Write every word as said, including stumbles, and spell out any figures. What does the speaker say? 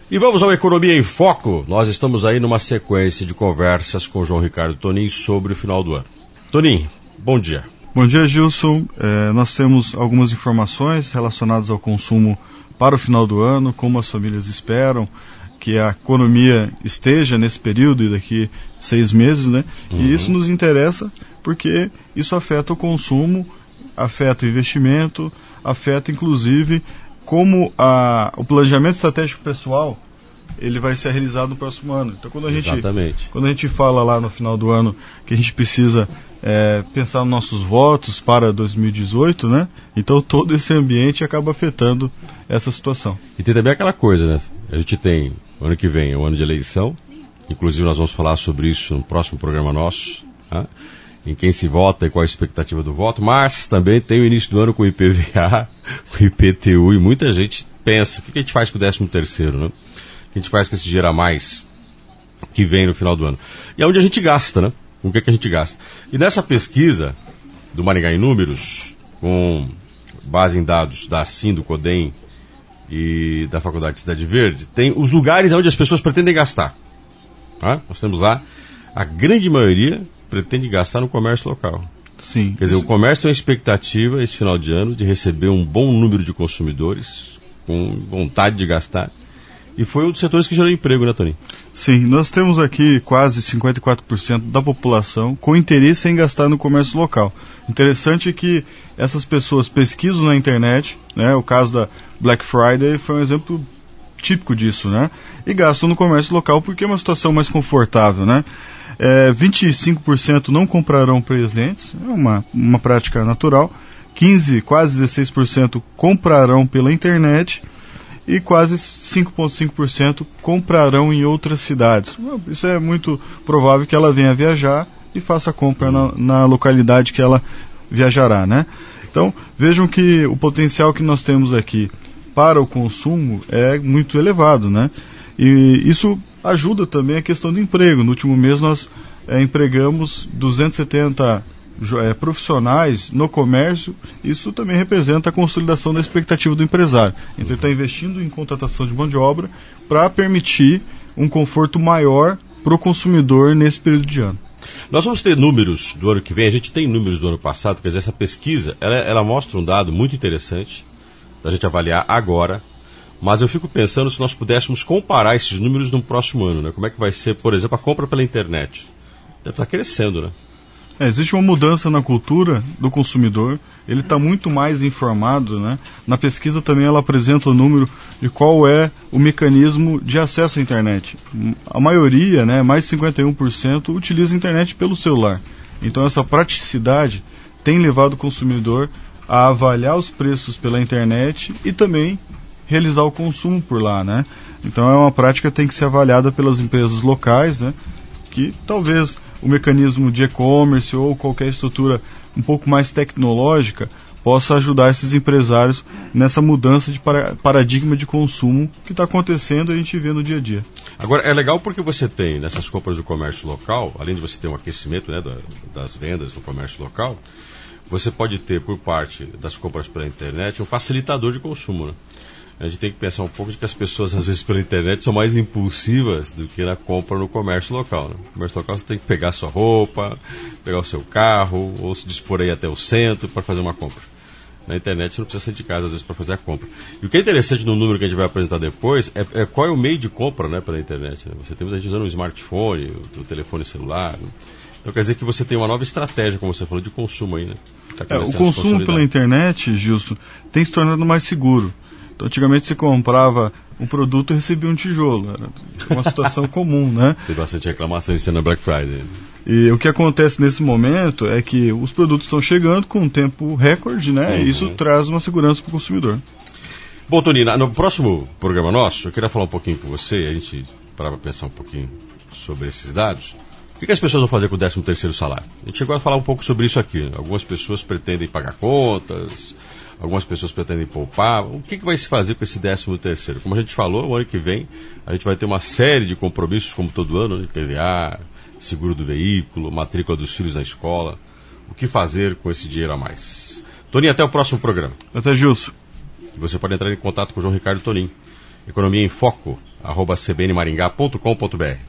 E vamos ao Economia em Foco. Nós estamos aí numa sequência de conversas com o João Ricardo Tonin sobre o final do ano. Tonin, bom dia. Bom dia, Gilson. É, nós temos algumas informações relacionadas ao consumo para o final do ano, como as famílias esperam que a economia esteja nesse período e daqui seis meses, né? Uhum. E isso nos interessa porque isso afeta o consumo, afeta o investimento, afeta inclusive como a, o planejamento estratégico pessoal ele vai ser realizado no próximo ano. Então, quando a gente, Exatamente. quando a gente fala lá no final do ano que a gente precisa é, pensar nos nossos votos para dois mil e dezoito, né? Então, todo esse ambiente acaba afetando essa situação. E tem também aquela coisa, né? A gente tem, o ano que vem, é o ano de eleição, inclusive nós vamos falar sobre isso no próximo programa nosso, né? Em quem se vota e qual a expectativa do voto, mas também tem o início do ano com o I P V A, com o I P T U, e muita gente pensa, o que a gente faz com o décimo terceiro, né? O que a gente faz com esse dinheiro a mais que vem no final do ano? E é onde a gente gasta, né? Com o que, é que a gente gasta? E nessa pesquisa do Maringá em Números, com base em dados da ASSIM, do CODEM e da Faculdade de Cidade Verde, tem os lugares onde as pessoas pretendem gastar. Tá? Nós temos lá, a grande maioria pretende gastar no comércio local. Sim. Quer dizer, o comércio tem a expectativa, esse final de ano, de receber um bom número de consumidores com vontade de gastar. E foi um dos setores que gerou emprego, né, Toninho? Sim, nós temos aqui quase cinquenta e quatro por cento da população com interesse em gastar no comércio local. Interessante que essas pessoas pesquisam na internet, né, o caso da Black Friday foi um exemplo típico disso, né? E gastam no comércio local porque é uma situação mais confortável, né? É, vinte e cinco por cento não comprarão presentes, é uma, uma prática natural. quinze por cento, quase dezesseis por cento comprarão pela internet. E quase cinco vírgula cinco por cento comprarão em outras cidades. Isso é muito provável que ela venha viajar e faça a compra na, na localidade que ela viajará, né? Então, vejam que o potencial que nós temos aqui para o consumo é muito elevado, né? E isso ajuda também a questão do emprego. No último mês nós é, empregamos duzentos e setenta é, profissionais no comércio. Isso também representa a consolidação da expectativa do empresário. Então ele está investindo em contratação de mão de obra para permitir um conforto maior para o consumidor nesse período de ano. Nós vamos ter números do ano que vem, a gente tem números do ano passado, quer dizer, essa pesquisa, ela, ela mostra um dado muito interessante da gente avaliar agora, mas eu fico pensando se nós pudéssemos comparar esses números no próximo ano, né? Como é que vai ser, por exemplo, a compra pela internet? Deve estar crescendo, né? É, existe uma mudança na cultura do consumidor, ele está muito mais informado, né? Na pesquisa também ela apresenta o número de qual é o mecanismo de acesso à internet. A maioria, né, mais de cinquenta e um por cento, utiliza a internet pelo celular. Então essa praticidade tem levado o consumidor a avaliar os preços pela internet e também realizar o consumo por lá, né? Então é uma prática que tem que ser avaliada pelas empresas locais, né? Que talvez o mecanismo de e-commerce ou qualquer estrutura um pouco mais tecnológica possa ajudar esses empresários nessa mudança de para, paradigma de consumo que está acontecendo e a gente vê no dia a dia. Agora, é legal porque você tem nessas compras do comércio local, além de você ter um aquecimento, né, da, das vendas no comércio local, você pode ter por parte das compras pela internet um facilitador de consumo, né? A gente tem que pensar um pouco de que as pessoas, às vezes, pela internet são mais impulsivas do que na compra no comércio local, né? No comércio local você tem que pegar sua roupa, pegar o seu carro, ou se dispor aí até o centro para fazer uma compra. Na internet você não precisa sair de casa, às vezes, para fazer a compra. E o que é interessante no número que a gente vai apresentar depois é, é qual é o meio de compra, né, pela internet, né? Você tem muita gente usando o smartphone, o, o telefone celular, né? Então quer dizer que você tem uma nova estratégia, como você falou, de consumo aí, né? Tá é, o consumo pela internet, Gilson, tem se tornado mais seguro. Então, antigamente você comprava um produto e recebia um tijolo. Era uma situação comum, né? Tem bastante reclamação isso na Black Friday. E o que acontece nesse momento é que os produtos estão chegando com um tempo recorde, né? Uhum. E isso traz uma segurança para o consumidor. Bom, Toninho, no próximo programa nosso, eu queria falar um pouquinho com você, a gente parava para pensar um pouquinho sobre esses dados. O que as pessoas vão fazer com o décimo terceiro salário? A gente chegou a falar um pouco sobre isso aqui. Algumas pessoas pretendem pagar contas, algumas pessoas pretendem poupar. O que, que vai se fazer com esse décimo terceiro? Como a gente falou, o ano que vem a gente vai ter uma série de compromissos, como todo ano, né? I P V A, seguro do veículo, matrícula dos filhos na escola. O que fazer com esse dinheiro a mais? Toninho, até o próximo programa. Até, Gilson. Você pode entrar em contato com o João Ricardo Tonin. Economia em Foco. arroba c b n maringá ponto com ponto b r.